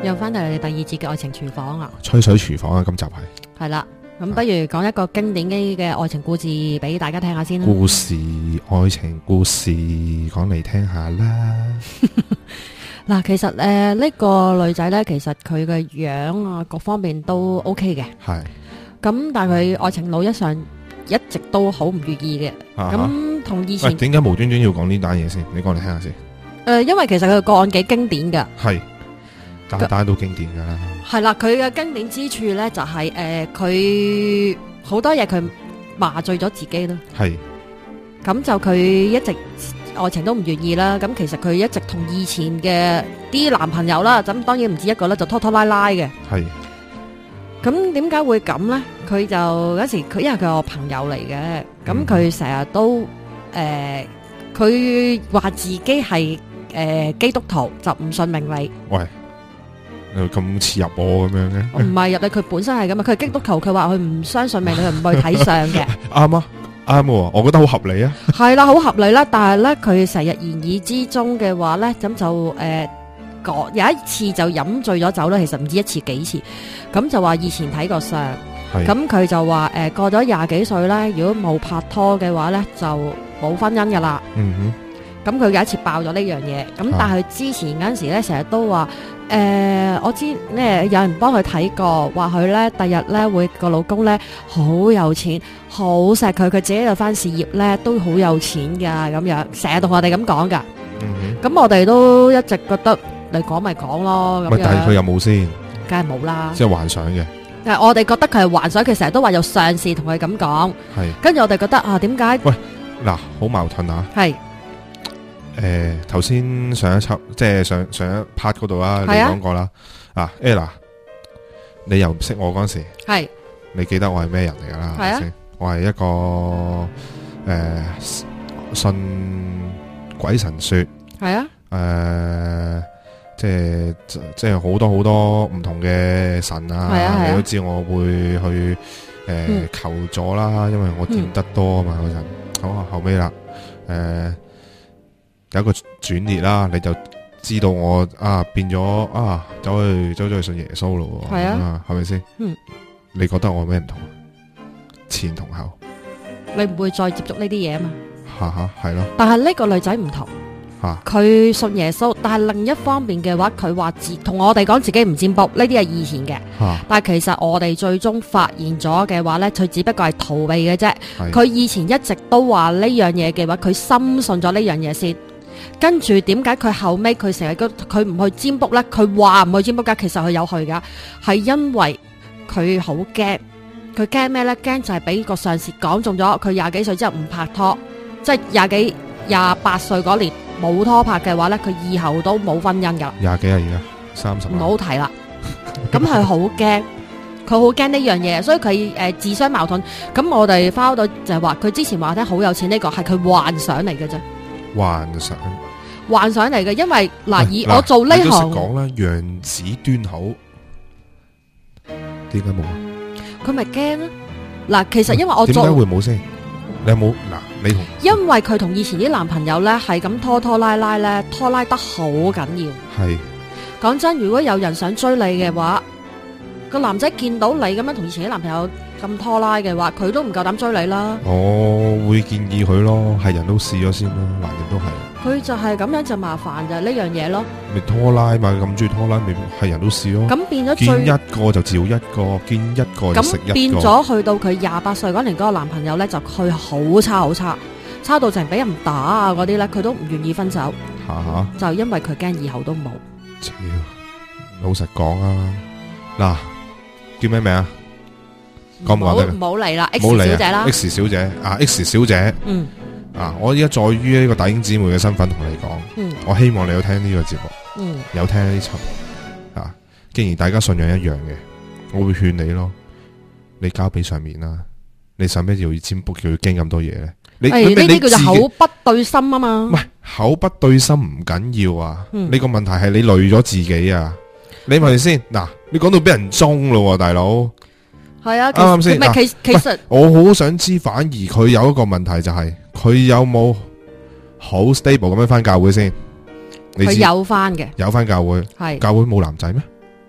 又翻到嚟第二節嘅愛情廚房啊， 吹水廚房啊，今集係啦，咁不如講一個經典嘅愛情故事俾大家聽下先啦。 故事，愛情故事講嚟聽下啦。 嗱，其實呢個女仔呢，其實佢嘅樣啊各方面都 OK 嘅， 係咁但係佢愛情路一上一直都好唔如意嘅，咁同以前點解無端端要講呢單嘢先？你講嚟聽下先。 因為其實佢個案幾經典噶， 係單都經典噶啦。 係啦，佢嘅經典之處呢，就係佢好多嘢佢麻醉咗自己啦， 係咁就佢一直愛情都唔願意啦。咁其實佢一直同以前嘅啲男朋友啦，咁當然唔止一個啦，就拖拖拉拉嘅。 係咁點解會咁呢？佢就嗰時佢因為佢係我朋友嚟嘅，咁佢成日都佢話自己係基督徒，就唔信命理。 喂，咁似入我咁樣嘅？ 唔係入嚟，佢本身係咁啊！佢係基督徒，佢話佢唔相信命理，佢唔去睇相嘅。 啱啊，啱喎，我覺得好合理啊。 係啦，好合理啦。但係咧，佢成日言語之中嘅話咧，咁就有一次就飲醉咗酒啦。其實唔知一次幾次，咁就話以前睇過相，咁佢就話過咗廿幾歲咧，如果冇拍拖嘅話咧，就冇婚姻噶啦。 嗯哼。 咁佢有一次爆咗呢樣嘢，咁但係佢之前嗰陣時咧，成日都話我知咧有人幫佢睇過，話佢咧第日咧會個老公咧好有錢，好錫佢，佢自己有翻事業咧都好有錢噶，咁樣成日同我哋咁講噶。咁我哋都一直覺得你講咪講咯，咁樣。 但係佢有冇先？ 梗係冇啦。 即係幻想嘅。 但係我哋覺得佢係幻想，佢成日都話有上司同佢咁講。 係。跟住我哋覺得啊，點解？ 喂，嗱，好矛盾啊。 係。 頭先上一輯即係上一 part 嗰度啦，你講過啦。Ella， 你又唔識我嗰時，係你記得我係咩人嚟噶啦？係啊，我係一個信鬼神說，係啊，即係好多唔同嘅神啊，你都知我會去求助啦，因為我見得多啊嘛嗰陣。好啊，後尾啦，有一個轉捩啦，你就知道我變咗走去信耶穌咯，係啊，係咪先？你覺得我有咩唔同？前同後， 你唔會再接觸呢啲嘢啊嘛？ 係咯。 但係呢個女仔唔同，佢信耶穌，但係另一方面嘅話，佢話同我哋講自己唔占卜，呢啲係以前嘅。但係其實我哋最終發現咗嘅話呢，佢只不過係逃避嘅啫。佢以前一直都話呢樣嘢嘅話，佢深信咗呢樣嘢先。跟住點解佢後尾佢成日佢唔去占卜呢？佢話唔去占卜噶，其實佢有去噶，係因為佢好驚。佢驚咩呢？驚就係俾個上司講中咗，佢廿幾歲之後唔拍拖，即係28歲嗰年冇拖拍嘅話呢，佢以後都冇婚姻噶。 廿幾啊，而家30。 唔好提啦。咁佢好驚，佢好驚呢樣嘢，所以佢自相矛盾。咁我哋翻到就係話，佢之前話聽好有錢呢個係佢幻想嚟嘅啫。幻想嚟嘅，因為以我做呢行， 講啦，楊子端好，點解冇啊？ 佢咪驚咯。其實因為我做點解會冇先？你有冇你同？ 因為佢同以前啲男朋友咧係咁拖拉拉咧，拖拉得好緊要。係講真，如果有人想追你嘅話，個男仔見到你咁樣同以前啲男朋友咁拖拉嘅話，佢都唔夠膽追你啦。 我會建議佢咯，係人都試咗先咯，橫掂都係。 佢就係咁樣就麻煩就係呢樣嘢咯。 咪拖拉嘛，咁中意拖拉，咪係人都試咯。咁變咗見一個就照一個，見一個就食一個。咁變咗去到佢28歲嗰年嗰個男朋友咧，就佢好差，差到成俾人打啊嗰啲咧，佢都唔願意分手。就因為佢驚以後都冇。老實講啊，嗱，叫咩名啊？講唔講得？ 唔好嚟啦 ，X 小姐啦 ，X 小姐，X 小姐，我依家在於呢個弟兄姊妹嘅身份同你講，我希望你有聽呢個節目，有聽呢輯，既然大家信仰一樣嘅，我會勸你咯，你交俾上面啦，你使咩要占卜，叫佢驚咁多嘢咧？呢啲叫做口不對心啊嘛， 唔係口不對心唔緊要啊，呢個問題係你累咗自己啊，你係咪先？嗱，你講到俾人中咯，大佬。係啊，啱先。其實我好想知，反而佢有一個問題就係佢有冇好 stable 咁樣翻教會先？ 佢有翻嘅， 有翻教會，係教會冇男仔咩？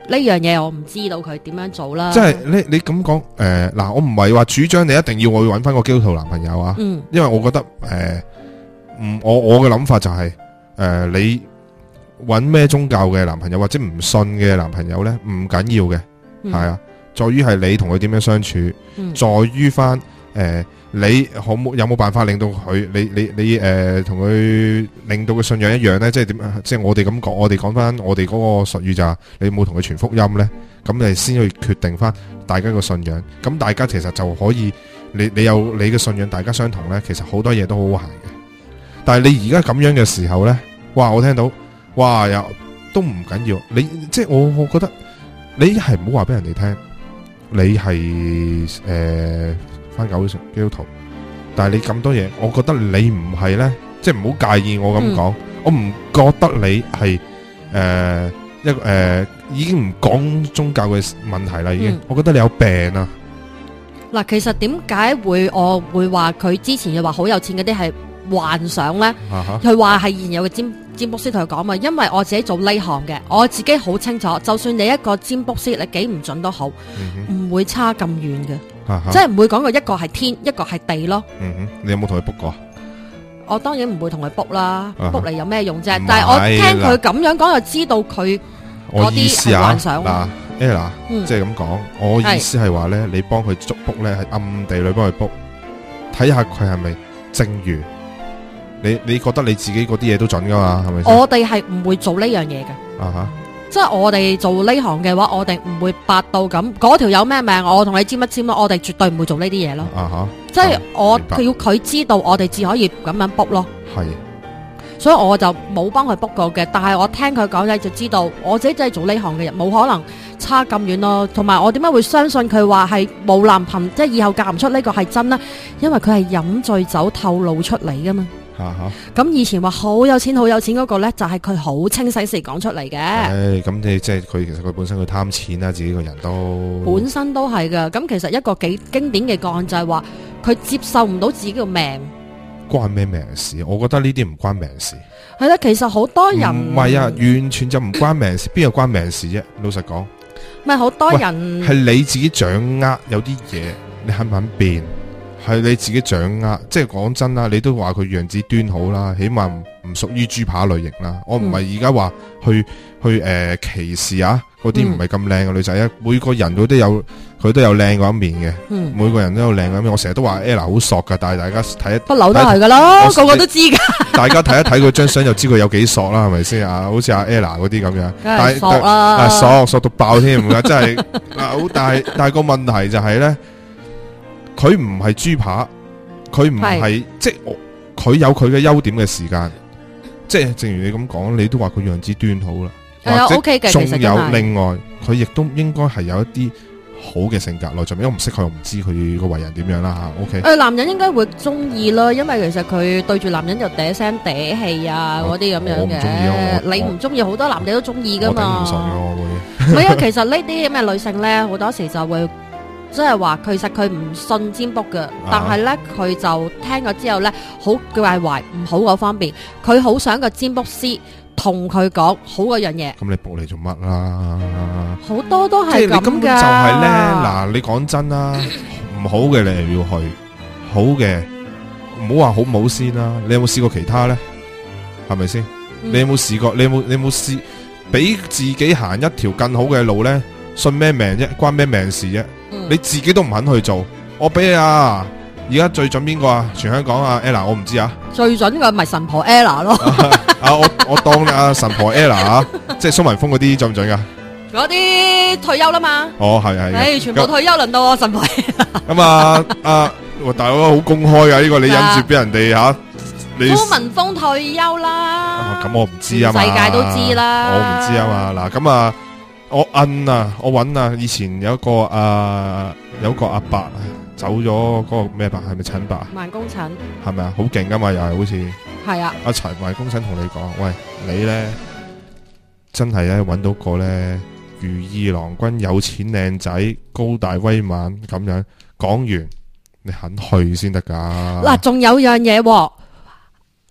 呢樣嘢我唔知道佢點樣做啦。 即係你咁講嗱，我唔係話主張你一定要我去揾翻個基督徒男朋友啊。因為我覺得我嘅諗法就係你揾咩宗教嘅男朋友或者唔信嘅男朋友咧，唔緊要嘅，係啊，在於係你同佢點樣相處，在於翻你有冇辦法令到佢你同佢令到佢信仰一樣咧？即係點？即係我哋咁講，我哋講翻我哋嗰個術語就係你有冇同佢傳福音咧？咁你先去決定翻大家個信仰。咁大家其實就可以，你有你嘅信仰，大家相同咧，其實好多嘢都好行嘅。但係你而家咁樣嘅時候咧，哇！我聽到哇又都唔緊要，你即係我覺得你係唔好話俾人哋聽，你係翻教會基督徒，但係你咁多嘢，我覺得你唔係咧，即係唔好介意我咁講，我唔覺得你係一個已經唔講宗教嘅問題啦，已經，我覺得你有病啊！ 嗱，其實點解我會話佢之前又話好有錢嗰啲係幻想咧？佢話係現有嘅占卜師同佢講嘛，因為我自己做呢行嘅，我自己好清楚，就算你一個占卜師你幾唔準都好，唔會差咁遠嘅。即係唔會講過一個係天，一個係地咯。 你有冇同佢 book 過？ 我當然唔會同佢 book 啦，book 嚟有咩用啫？但係我聽佢咁樣講，就知道佢嗰啲係幻想。 嗱 Ella 即係咁講，我意思係話咧，你幫佢捉 book 咧，係暗地裏幫佢 book，睇下佢係咪正如你覺得你自己嗰啲嘢都準噶嘛？係咪？ 我哋係唔會做呢樣嘢嘅。即係我哋做呢行嘅話，我哋唔會白到咁，嗰條有咩命，我同你簽一簽咯，我哋絕對唔會做呢啲嘢咯。即係佢要佢知道，我哋至可以咁樣 book 咯。係，所以我就冇幫佢 book 過嘅。但係我聽佢講咧，就知道我自己真係做呢行嘅人，冇可能差咁遠咯。同埋我點解會相信佢話係冇男朋友，即係以後嫁唔出呢個係真呢？因為佢係飲醉酒透露出嚟噶嘛。咁以前話好有錢嗰個呢，就係佢好清醒時講出嚟嘅。 咁你即係佢其實佢本身佢貪錢啦，自己個人都本身都係噶。咁其實一個幾經典嘅個案就係話佢接受唔到自己個命。 關咩命事？我覺得呢啲唔關命事。 係啦，其實好多人唔係啊，完全就唔關命事，邊有關命事啫？老實講， 咪好多人係你自己掌握，有啲嘢你肯唔肯變？係你自己掌握，即係講真啦，你都話佢樣子端好啦，起碼唔屬於豬扒類型啦。我唔係而家話去歧視啊，嗰啲唔係咁靚嘅女仔啊。每個人佢都有靚嗰一面嘅，每個人都有靚嗰一面。我成日都話 Ella 好索噶，但係大家睇不嬲都係噶啦，個個都知噶。大家睇一睇佢張相就知佢有幾索啦，係咪先啊？好似阿 Ella 嗰啲咁樣， 梗係索啦， 索到爆添，真係但係個問題就係咧。佢唔係豬扒，佢唔係即係佢有佢嘅優點嘅時間，即係正如你咁講，你都話佢樣子端好啦，或者仲有另外，佢亦都應該係有一啲好嘅性格內在，因為我唔識佢，我唔知佢個為人點樣啦吓。OK， 男人應該會中意咯，因為其實佢對住男人就嗲聲嗲氣啊嗰啲咁樣嘅，你唔中意，好多男仔都中意噶嘛。唔係啊，其實呢啲咁嘅女性咧，好多時就會。即係話，其實佢唔信占卜嘅，但係咧佢就聽咗之後咧，好介懷唔好嗰方面，佢好想個占卜師同佢講好嗰樣嘢。 咁你卜嚟做乜啦？ 好多都係咁噶。即係你根本就係咧，嗱，你講真啦，唔好嘅你又要去，好嘅唔好話好唔好先啦。你有冇試過其他咧？係咪先？你有冇試過？你有冇試俾自己行一條更好嘅路咧？信咩命啫？關咩命事啫？你自己都唔肯去做，我俾你啊！而家最準邊個啊？全香港啊 Ella， 我唔知啊。最準嘅咪神婆 Ella 咯。我當阿神婆 Ella 啊，即係蘇文峰嗰啲準唔準噶？ 嗰啲退休啦嘛。 哦，係。 全部退休輪到我神婆。 咁大佬好公開噶呢個，你忍住俾人哋吓。 蘇文峰退休啦。 咁我唔知啊嘛。 世界都知啦。 我唔知啊嘛。嗱咁啊。我搵啊！以前有一個阿伯走咗，嗰個咩伯係咪陳伯？ 萬公陳係咪啊？好勁噶嘛，又係好似係啊！ 阿陳萬公陳同你講，喂，你咧真係咧搵到個咧如意郎君，有錢靚仔，高大威猛咁樣。講完你肯去先得噶。嗱， 仲有樣嘢，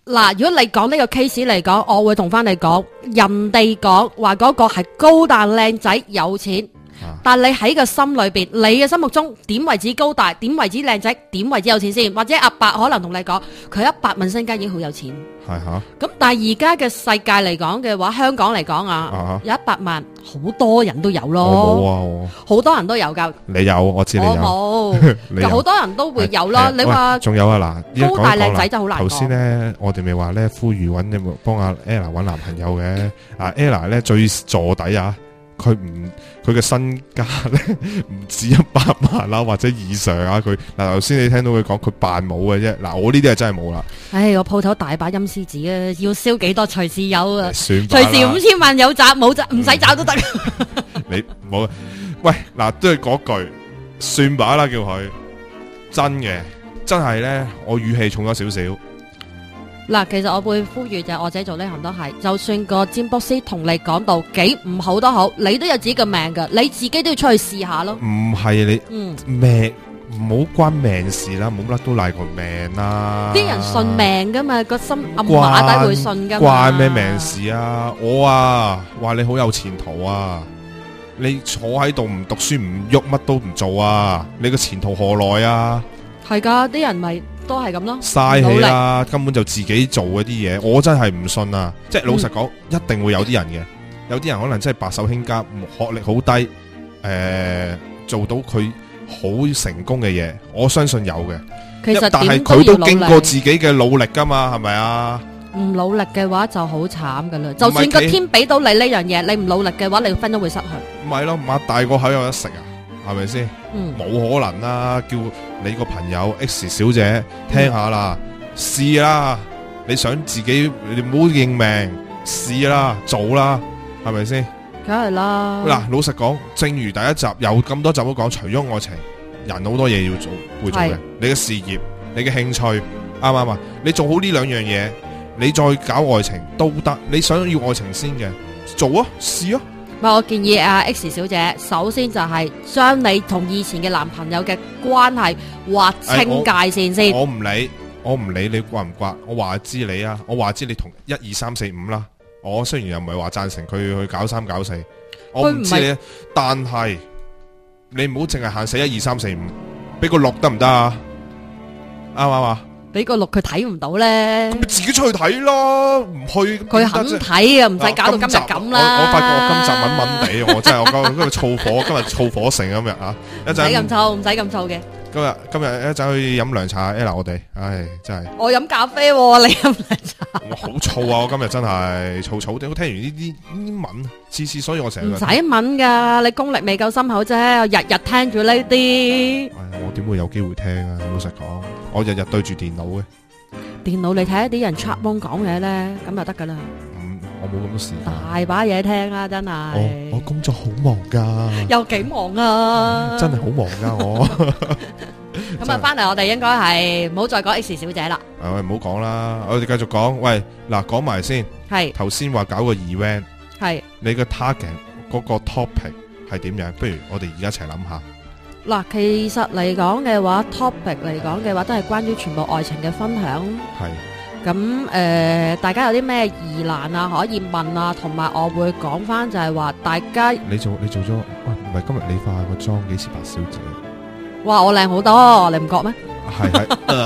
嗱，如果你講呢個 case 嚟講，我會同翻你講，人哋講話嗰個係高大靚仔有錢。但你喺個心裏邊，你嘅心目中點為止高大，點為止靚仔，點為止有錢先？或者阿伯可能同你講，佢100萬身家已經好有錢。 係吓。 咁但係而家嘅世界嚟講嘅話，香港嚟講啊，有100萬，好多人都有咯。 我冇啊， 好多人都有噶。 你有，我知你有。 我冇，就好多人都會有咯。你話仲有啊嗱， 高大靚仔就好難講。 頭先咧，我哋咪話咧，呼籲揾幫阿 Ella 揾男朋友嘅。啊 Ella 咧最坐底啊！佢嘅身家咧唔止100萬啦，或者以上啊！佢嗱頭先你聽到佢講佢扮冇嘅啫，嗱我呢啲係真係冇啦。 唉，我鋪頭大把陰司紙啊，要燒幾多隨時有啊，隨時5000萬有找冇找唔使找都得。 你冇喂嗱，都係嗰句算把啦，叫佢真嘅，真係咧，我語氣重咗少少。 嗱，其實我會呼籲就係我自己做呢行都係，就算個占卜師同你講到幾唔好都好，你都有自己嘅命噶，你自己都要出去試下咯。唔係你命唔好關命事啦，冇乜都賴個命啦。 啲人信命噶嘛，個心暗馬底會信噶嘛。 關咩命事啊？我啊話你好有前途啊，你坐喺度唔讀書唔喐乜都唔做啊，你個前途何來啊？係噶，啲人咪。都係咁咯， 嘥氣啦，根本就自己做嗰啲嘢，我真係唔信啊！即係老實講，一定會有啲人嘅，有啲人可能真係白手興家，學歷好低，做到佢好成功嘅嘢，我相信有嘅。 其實但係佢都經過自己嘅努力噶嘛，係咪啊？ 唔努力嘅話就好慘噶啦，就算個天俾到你呢樣嘢，你唔努力嘅話，你分都會失去。唔係咯，擘大個口有得食啊！係咪先？冇可能啦！叫你個朋友 X 小姐聽下啦，試啦！你想自己，你唔好認命，試啦，做啦，係咪先？ 梗係啦！ 嗱，老實講，正如第一集有咁多集都講，除咗愛情，人好多嘢要做，會做嘅。你嘅事業，你嘅興趣，啱唔啱啊？你做好呢2樣嘢，你再搞愛情都得。你想要愛情先嘅，做啊，試啊！ 我建議阿 X 小姐，首先就係將你同以前嘅男朋友嘅關係劃清界線先。我唔理你刮唔刮，我話知你啊，我話知你同1、2、3、4、5啦。我雖然又唔係話贊成佢去搞3、搞4，我唔知你，但係你唔好淨係限死1、2、3、4、5，俾個6得唔得啊？啱唔啱啊？俾個6佢睇唔到咧， 咁自己出去睇咯，唔去佢肯睇啊，唔使搞到今日咁啦。 我發覺我今集悶悶地，我真係我今日燥火，今日燥火成咁樣啊！一陣唔使咁燥，唔使咁燥嘅。今日一陣去飲涼茶 Ella 我哋，唉真係。我飲咖啡，你飲涼茶。我好燥啊！我今日真係燥燥地，我聽完呢啲文，次所以我成日唔使問噶，你功力未夠深厚啫，我日日聽住呢啲。 我點會有機會聽啊？老實講，我日日對住電腦嘅。 電腦你睇一啲人 chat room 講嘢咧，咁就得噶啦。 我冇咁多時間。 大把嘢聽啊，真係。 我工作好忙噶。 有幾忙啊？ 真係好忙噶我。 咁啊，翻嚟我哋應該係唔好再講 X 小姐啦。 唔好講啦，我哋繼續講。喂，嗱，講埋先。 係。 頭先話搞個 event。係。你個 target 嗰個 topic 係點樣？不如我哋而家一齊諗下。 嗱，其實嚟講嘅話 topic 嚟講嘅話，都係關於全部愛情嘅分享。係。咁大家有啲咩疑難啊，可以問啊，同埋我會講翻就係話，大家你做咗，唔係今日你化個妝幾似白小姐？ 哇，我靚好多，你唔覺咩？係。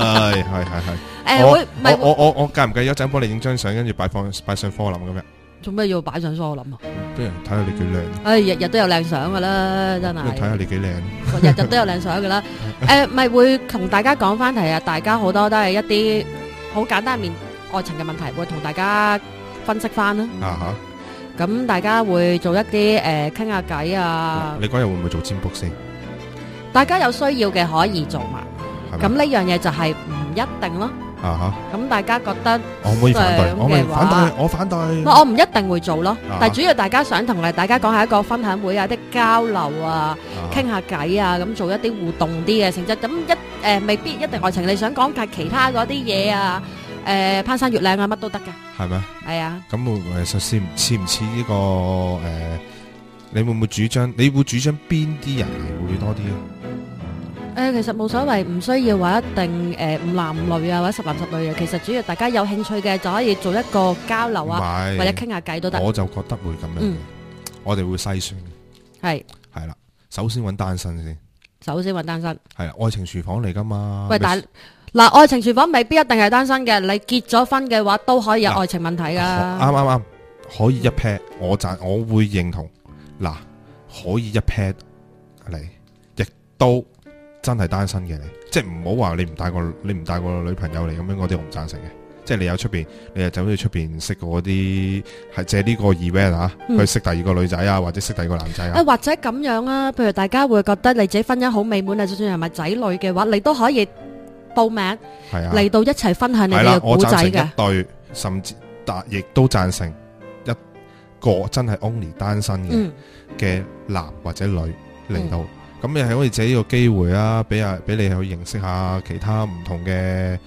我介唔介意一陣幫你影張相，跟住擺上科林咁樣？做咩要擺上科林啊？ 俾人睇下你幾靚。 日日都有靚相噶啦，真係。 睇下你幾靚。 日日都有靚相噶啦。咪會同大家講翻題啊！大家好多都係一啲好簡單面愛情嘅問題，會同大家分析翻啦。咁大家會做一啲傾下偈啊。你嗰日會唔會做占卜先？大家有需要嘅可以做嘛。咁呢樣嘢就係唔一定咯。咁大家覺得我可唔可以反對？我反對。 我唔一定會做咯。但係主要大家想同大家講係一個分享會啊，啲交流啊，傾下偈啊，咁做一啲互動啲嘅性質。咁未必一定愛情，你想講下其他嗰啲嘢啊，攀山越嶺啊，乜都得噶。係咩？係啊。咁實似唔似呢個你會唔會主張？你會主張邊啲人嚟會多啲咧？ 其實冇所謂，唔需要話一定五男五女啊，或者十男十女啊。其實主要大家有興趣嘅就可以做一個交流啊，或者傾下偈都得。 我就覺得會咁樣，我哋會篩選。係啦，首先揾單身先。係啦，愛情廚房嚟噶嘛。喂， 但嗱，愛情廚房未必一定係單身嘅，你結咗婚嘅話都可以有愛情問題噶。 啱，可以一 pair，我會認同。嗱，可以一 pair 嚟，亦都真係單身嘅你，即係唔好話你唔帶個女朋友嚟咁樣，我哋唔贊成嘅。即係你有出邊，你又走去出邊識嗰啲，係借呢個 event 去識第二個女仔啊，或者識第二個男仔啊。 或者咁樣啊，譬如大家會覺得你自己婚姻好美滿啊，就算係咪仔女嘅話，你都可以報名嚟到一齊分享你哋嘅故仔嘅。我贊成一對，甚至亦都贊成一個真係 only 單身嘅男或者女嚟到，咁你係可以借呢個機會啊，俾你去認識下其他唔同嘅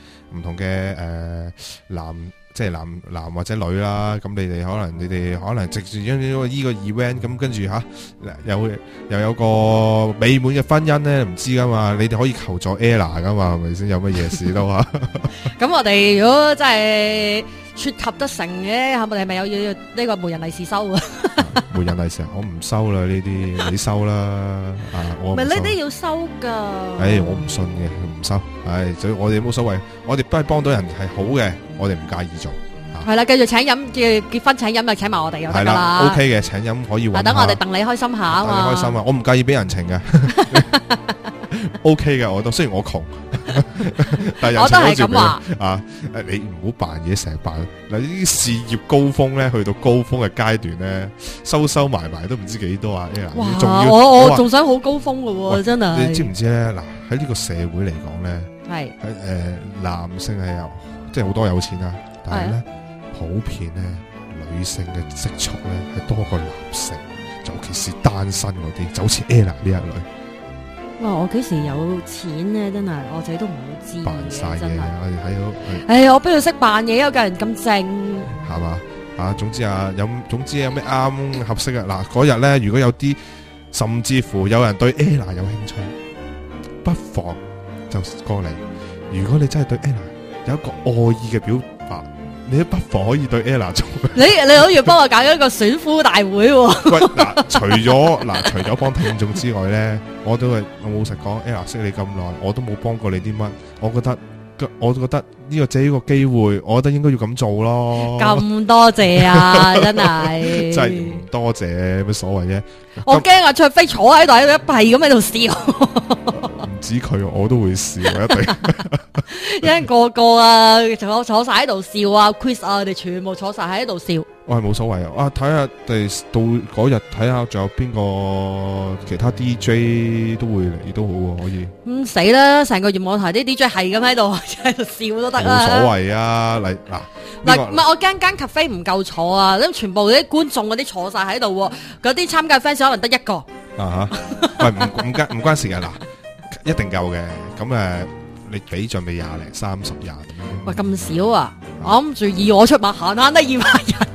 男，即係男或者女啦。咁你哋可能直住因為呢個 event， 咁跟住又有個美滿嘅婚姻咧，唔知噶嘛？你哋可以求助 Ella 噶嘛？係咪先？有乜嘢事都啊？咁我哋如果真係撮合得成嘅，係咪要呢個媒人利是收啊？ 媒人利是我唔收啦，呢啲你收啦。我唔係呢啲要收噶。 我唔信嘅，唔收。所以我哋冇所謂，我哋都係幫到人係好嘅，我哋唔介意做。 係啦，繼續請飲，結婚請飲就請埋我哋又得噶啦。 OK 嘅，請飲可以揾下。 等我哋戥你開心下啊嘛。 戥你開心啊！我唔介意俾人情嘅。OK 嘅，我都雖然我窮，但係我都係咁話你唔好扮嘢成日扮嗱，呢啲事業高峰咧，去到高峰嘅階段咧，收埋都唔知幾多啊！ 哇，我仲想好高峰嘅喎，真係。 你知唔知咧？嗱，喺呢個社會嚟講咧，係男性係有即係好多有錢啊，但係咧普遍咧女性嘅積蓄咧係多過男性，尤其是單身嗰啲，就好似 Ella 呢一類。 哇！我幾時有錢咧？真係我自己都唔好知。 扮晒嘢，我哋睇到。 我邊度識扮嘢？有個人咁正。 係嘛？總之有咩啱合適啊？嗱，嗰日咧，如果有啲，甚至乎有人對 Ella 有興趣，不妨就過嚟。如果你真係對 Ella 有一個愛意嘅表白，你都不妨可以對 Ella 做。你可以幫我搞一個選夫大會喎。喂， 除咗幫聽眾之外咧，我老實講 ，Ella 識你咁耐，我都冇幫過你啲乜。我覺得呢個機會，我覺得應該要咁做咯。咁多謝啊，真係。 真係唔多謝，乜所謂啫？ 我驚阿卓飛坐喺度，一閉咁喺度笑。 唔止佢，我都會笑一定。 因為個個啊，坐晒喺度笑啊 ，Chris 啊，我哋全部坐晒喺度笑。 我係冇所謂啊！睇下到嗰日睇下，仲有邊個其他 DJ 都會嚟都好喎，可以。死啦！成個月網台啲 DJ 係咁喺度笑都得啦。 冇所謂啊！嗱， 唔係我間 cafe 唔夠坐啊，咁全部啲觀眾嗰啲坐晒喺度，嗰啲參加 fans 可能得一個。 喂，唔關事嘅，嗱，一定夠嘅。咁你比盡咪20零30人。 喂，咁少啊！我諗住以我出馬，閒閒得200人。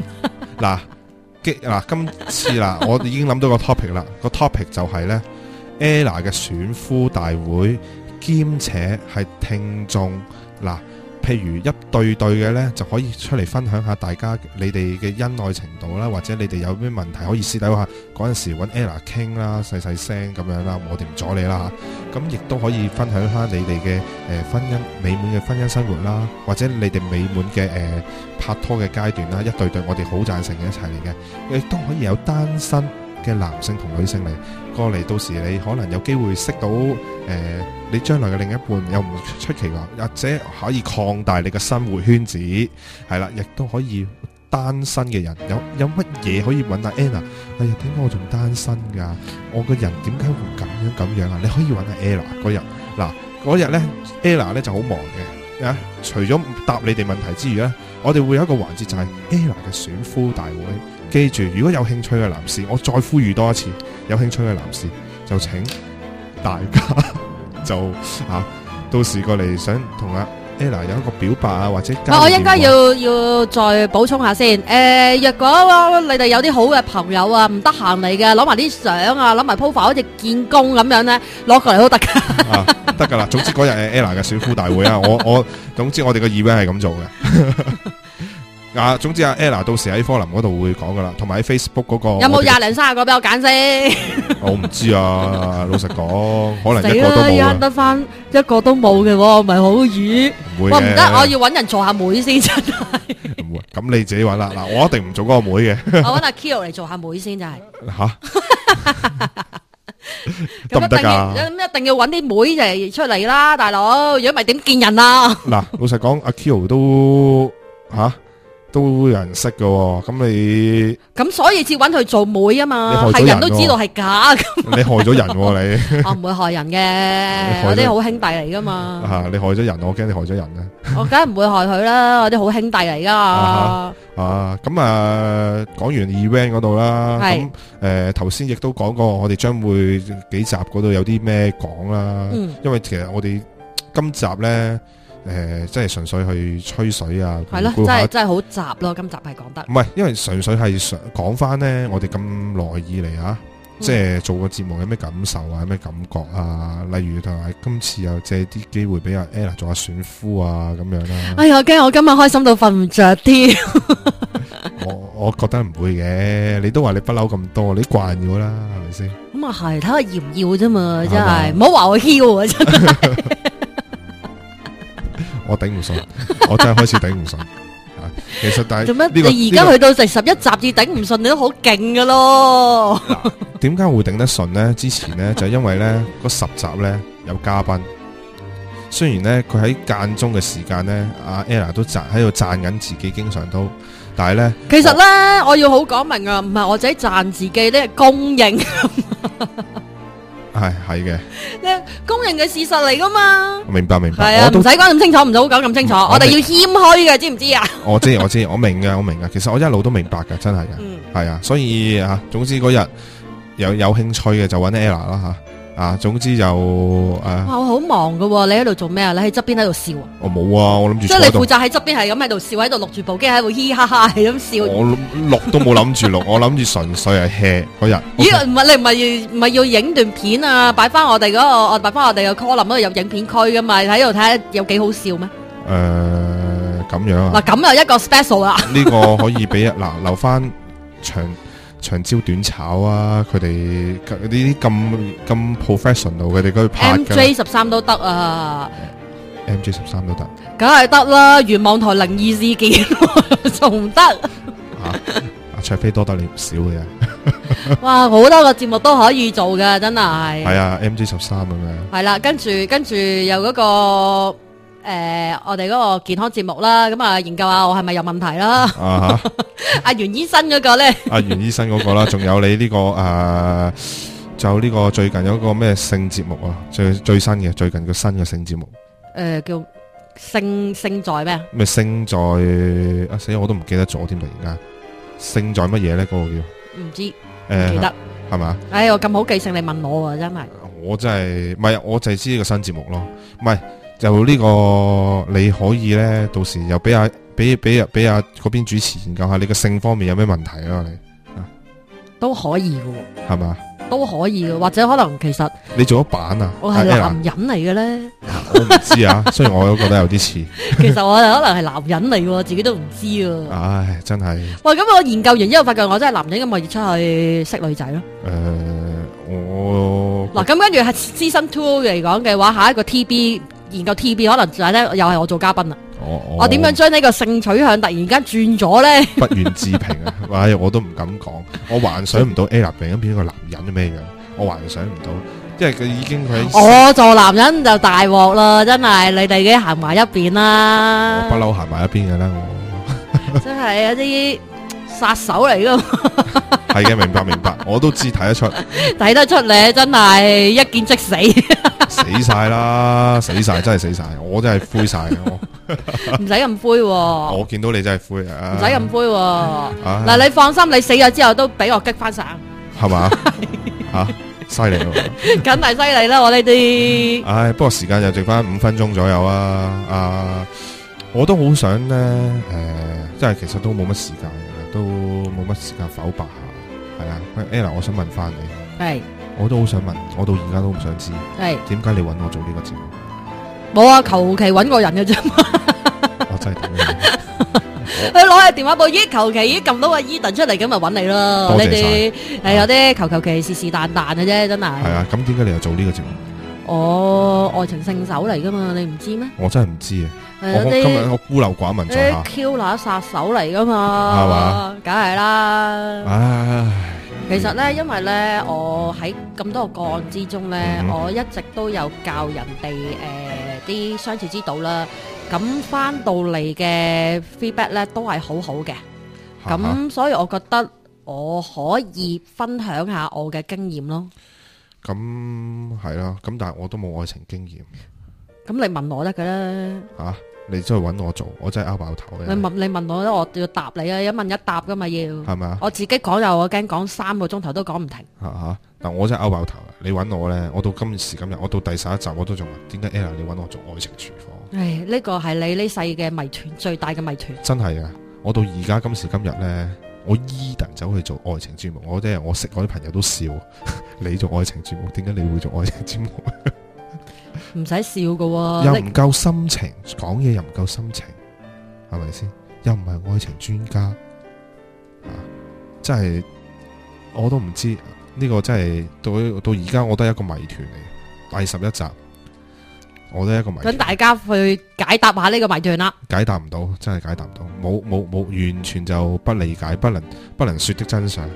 今次我已經諗到個 topic 啦。個 topic 就係咧 Ella 嘅選夫大會，兼且係聽眾嗱。譬如一對嘅咧，就可以出嚟分享下大家你哋嘅恩愛程度啦，或者你哋有咩問題可以私底下嗰陣時揾 Ella 傾啦，細聲咁樣啦，我哋唔阻你啦嚇。咁亦都可以分享下你哋嘅美滿嘅婚姻生活啦，或者你哋美滿嘅拍拖嘅階段啦，一對我哋好贊成嘅一齊嚟嘅。亦都可以有單身嘅男性同女性嚟過嚟，到時你可能有機會識到你將來嘅另一半，又唔出奇話，或者可以擴大你嘅生活圈子，係啦，亦都可以單身嘅人有乜嘢可以揾下 Ella？哎呀，點解我仲單身噶？我個人點解會咁樣啊？你可以揾下 Ella 嗰日，嗰日咧 Ella 咧就好忙嘅，除咗答你哋問題之餘咧，我哋會有一個環節就係 Ella 嘅選夫大會。記住，如果有興趣嘅男士，我再呼籲多一次，有興趣嘅男士就請大家就到時過嚟想同阿 Ella 有一個表白啊，或者我應該要再補充下先。若果你哋有啲好嘅朋友啊，唔得閒嚟嘅，攞埋啲相啊，攞埋 profile 好似見工咁樣咧，攞過嚟都得噶。 得噶啦。總之嗰日係 Ella 嘅小夫大會啊，總之我哋個 event 係咁做嘅。總之Ella 到時喺科林嗰度會講噶啦，同埋喺 Facebook 嗰個有冇 20零30個俾我揀先？ 我唔知啊，老實講，可能一個都冇。 得翻一個都冇嘅，咪好魚。唔得，我要搵人做下妹先，真係。 唔會，咁你自己搵啦。嗱，我一定唔做嗰個妹嘅。 我搵阿 Kyo 嚟做下妹先，真係。 得唔得噶？ 一定要搵啲妹嚟出嚟啦，大佬。如果唔係點見人啊？ 嗱，老實講，阿 Kyo 都有人識嘅，咁所以至揾佢做妹啊嘛，係人都知道係假。 你害咗人你？ 我唔會害人嘅，我啲好兄弟嚟噶嘛。 你害咗人，我驚你害咗人啊！ 我梗係唔會害佢啦，我啲好兄弟嚟噶。 咁講完 event 嗰度啦，咁頭先亦都講過，我哋將會幾集嗰度有啲咩講啦。因為其實我哋今集咧。即係純粹去吹水啊， 係咯，真係好雜咯。今集係講得唔係，因為純粹係講翻呢，我哋咁耐以嚟即係做個節目有咩感受啊，有咩感覺啊？例如同埋今次又借啲機會俾阿 Ella 做下選夫啊，咁樣啦。 哎呀，我驚我今日開心到瞓唔着添。 我覺得唔會嘅，你都話你不嬲咁多，你慣咗啦，係咪先？ 咁啊係，睇下要唔要啫嘛，真係唔好話我囂啊，真係。 我頂唔順，我真係開始頂唔順。其實但係做咩？你而家去到第11集至頂唔順，你都好勁噶咯。 點解會頂得順呢？之前呢，就因為呢嗰10集呢有嘉賓，雖然呢，佢喺間中嘅時間呢，阿 Ella 都喺度讚緊自己，經常都，但係呢， 其實呢，我要好講明啊，唔係我自己讚自己，呢係公認。 係嘅， 公認嘅事實嚟噶嘛？ 明白。 係啊，唔使講咁清楚，唔使講咁清楚，我哋要謙虛嘅，知唔知啊？我知， 我明嘅。其實我一路都明白嘅，真係嘅，係啊。所以總之嗰日有興趣嘅就揾 Ella 啦總之就我好忙噶，你喺度做咩啊？你喺側邊喺度笑啊？ 我冇啊，我諗住即係你負責喺側邊係咁喺度笑，喺度錄住部機喺度嘻哈哈係咁笑。 我錄都冇諗住錄，我諗住純粹係 hea 嗰日。 咦？唔係你唔係要影段片啊？擺翻我哋嗰個，擺翻我哋嘅 column 嗰度有影片區噶嘛？喺度睇下有幾好笑咩？ 咁樣啊？ 嗱，咁又一個 special 啦。呢個可以俾留翻長招短炒啊！佢哋呢啲咁 professional， 佢哋去拍嘅。 MJ13都得啊 ！MJ13都得， 梗係得啦！元網台靈異事件仲唔得？ 阿卓飛多得你唔少嘅。 哇！好多個節目都可以做嘅，真係。係啊 ，MJ13 咁樣。係啦，跟住有嗰個。我哋嗰個健康節目啦，咁啊研究下我係咪有問題啦。阿袁醫生嗰個咧， 阿袁醫生嗰個啦，仲有你呢個就呢個最近有一個咩性節目啊，最新嘅最近個新嘅性節目， 叫性在咩？ 咩性在死我都唔記得咗添，突然間性在乜嘢咧？嗰個叫唔知，唔記得係嘛？ 我咁好記性，你問我啊，真係我真係唔係，我就係知呢個新節目咯，唔係。就呢個你可以咧，到時又俾阿嗰邊主持研究下你個性方面有咩問題啊？你都可以嘅， 係嘛？ 都可以嘅，或者可能其實你做咗版啊？ 我係男人嚟嘅咧， 我唔知啊。雖然我都覺得有啲似， 其實我可能係男人嚟嘅，自己都唔知啊。 唉，真係。 喂，咁我研究完之後發覺我真係男人，咁我要出去識女仔咯。嗱，咁跟住係 Season 2嚟講嘅話，下一個 TB。研究 TB 可能就係咧，又係我做嘉賓啦。我點樣將呢個性取向突然間轉咗咧？ 不願置評啊！唉，我都唔敢講，我幻想唔到 Ella 變咗個男人咩樣，我幻想唔到，因為佢已經我做男人就大鑊啦，真係你哋已經行埋一邊啦。 我不嬲行埋一邊嘅啦，我真係一啲殺手嚟噶。 係嘅，明白，我都知睇得出， 睇得出你真係一見即死。 死晒啦，死晒，真係死晒，我真係灰晒， 唔使咁灰。 我見到你真係灰啊， 唔使咁灰。嗱，你放心，你死咗之後都俾我激翻晒， 係嘛？ 犀利咯， 梗係犀利啦！我呢啲， 唉，不過時間又剩翻5分鐘左右啊！我都好想咧，即係其實都冇乜時間嘅，都冇乜時間剖白下，係啊。Ella，我想問翻你，係，我都好想問，我到而家都唔想知，係點解你揾我做呢個節目？ 冇啊，求其揾個人嘅啫嘛。 我真係點？ 佢攞起電話簿，咦，求其咦撳到個 Eden 出嚟，咁咪揾你咯。 多謝晒。 係有啲求其是是但但嘅啫，真係。係啊，咁點解你又做呢個節目？ 愛情聖手嚟噶嘛，你唔知咩？ 我真係唔知啊。我今日我孤陋寡聞在下。 Q 拿殺手嚟噶嘛？係嘛？梗係啦。唉，其實咧，因為咧，我喺咁多個個案之中咧，我一直都有教人哋啲相處之道啦。咁翻到嚟嘅 feedback 咧都係好好嘅，咁所以我覺得我可以分享下我嘅經驗咯。 咁係啦，咁但係我都冇愛情經驗。 咁你問我得㗎啦。吓， 你真係揾我做，我真係拗爆頭嘅。 你問我咧，我要答你啊，一問一答噶嘛要。係咪啊？我自己講又我驚講3個鐘頭都講唔停。但我真係拗爆頭啊！你揾我咧，我到今時今日，我到第11集我都仲問，點解 Ella 你揾我做愛情廚房？唉， 呢個係你呢世嘅謎團，最大嘅謎團。 真係啊！我到而家今時今日咧，我Eden走去做愛情節目，我識我啲朋友都笑，你做愛情節目，點解你會做愛情節目？ 唔使笑噶喎， 又唔夠心情，講嘢又唔夠心情，係咪先？又唔係愛情專家，真係我都唔知。呢個真係到而家我都係一個謎團嚟，第11集我都係一個謎團。 等大家去解答下呢個謎團啦。解答唔到，真係解答唔到，冇，完全就不理解，不能說的真相。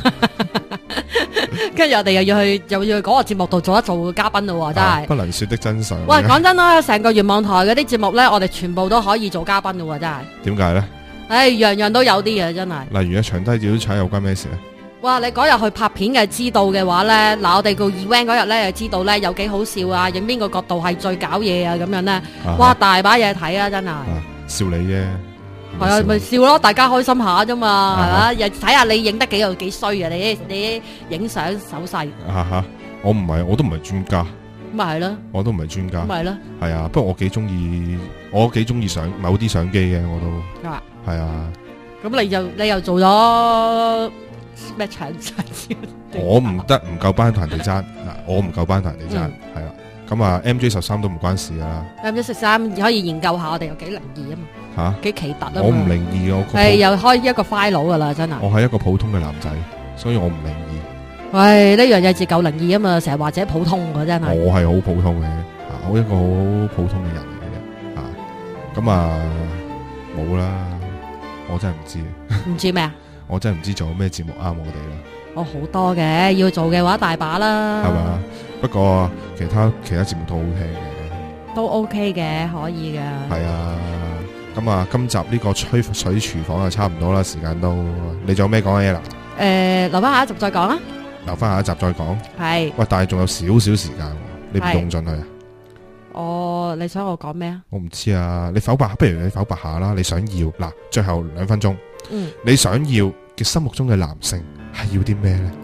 跟住我哋又要去嗰個節目度做嘉賓咯，真係。 不能說的真相。 喂，講真啦，成個願望台嗰啲節目咧，我哋全部都可以做嘉賓噶，真係。 點解咧？ 唉，樣樣都有啲嘢，真係。 例如咧，長低腳踩有關咩事咧？ 哇！你嗰日去拍片嘅知道嘅話咧，嗱，我哋個 event 嗰日咧，又知道咧有幾好笑啊，影邊個角度係最搞嘢啊，咁樣咧，哇，大把嘢睇啊，真係。 笑你啫。 係啊，咪笑咯，大家開心下啫嘛，係嘛？又睇下你影得幾衰啊！你影相手勢。 我唔係，我都唔係專家。 咪係咯。我都唔係專家。咪係咯。係啊，不過我幾中意某啲相機嘅，我都。係啊。 咁你又做咗咩長相照？ 我唔夠班同人哋爭，我唔夠班同人哋爭，係啦。咁啊 MJ13都唔關事噶啦。 MJ13可以研究下我哋有幾靈異啊嘛。幾奇特啊！ 我唔靈異嘅，我係又開一個 file 噶啦，真係。 我係一個普通嘅男仔，所以我唔靈異。 喂，呢樣嘢至夠靈異啊嘛，成日或者普通嘅真係。我係好普通嘅，我一個好普通嘅人嚟嘅啫。咁啊，冇啦，我真係唔知。唔知咩啊？我真係唔知做咩節目啱我哋啦。好多嘅，要做嘅話大把啦。係嘛？不過其他節目都 OK 嘅。都 OK 嘅，可以嘅。係啊。咁啊，今集呢個吹水廚房就差唔多啦，時間都，你仲有咩講嘅嘢啦？留翻下一集再講啦。留翻下一集再講。係。喂，但係仲有少少時間，你唔用盡佢啊？你想我講咩啊？我唔知啊，你剖白，不如你剖白下啦。你想要嗱，最後2分鐘。你想要嘅心目中嘅男性係要啲咩咧？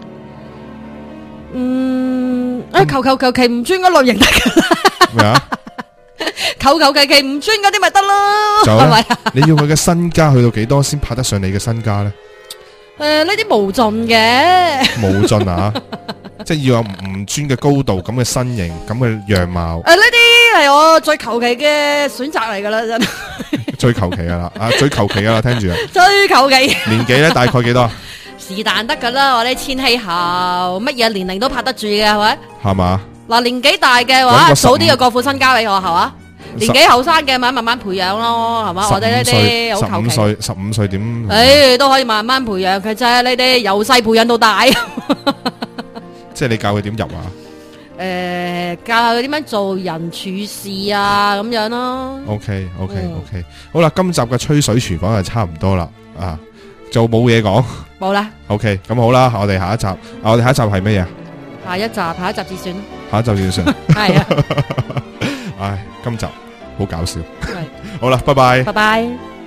求其唔專嗰類型得噶啦。咩啊？求其唔專嗰啲咪得咯，係咪啊？你要佢嘅身家去到幾多先拍得上你嘅身家咧？呢啲無盡嘅，無盡啊！即係要有唔專嘅高度、咁嘅身形、咁嘅樣貌。呢啲係我最求其嘅選擇嚟噶啦，真係。最求其噶啦，最求其噶啦，聽住啊！最求其。年紀咧大概幾多？是但得噶啦，我啲千禧後，乜嘢年齡都拍得住嘅，係咪？係嘛？嗱，年紀大嘅話，早啲就過副身家俾我，係嘛？年紀後生嘅咪慢慢培養咯，係嘛？我哋呢啲好求其。15歲點？都可以慢慢培養佢啫，呢啲由細培養到大。即係你教佢點入啊？教佢點樣做人處事啊，咁樣咯。OK，好啦，今集嘅吹水廚房就差唔多啦，就冇嘢講。冇啦。OK，咁好啦，我哋下一集係咩嘢？下一集至算。下一集至算。係啊。唉，今集好搞笑。好啦，拜拜。拜拜。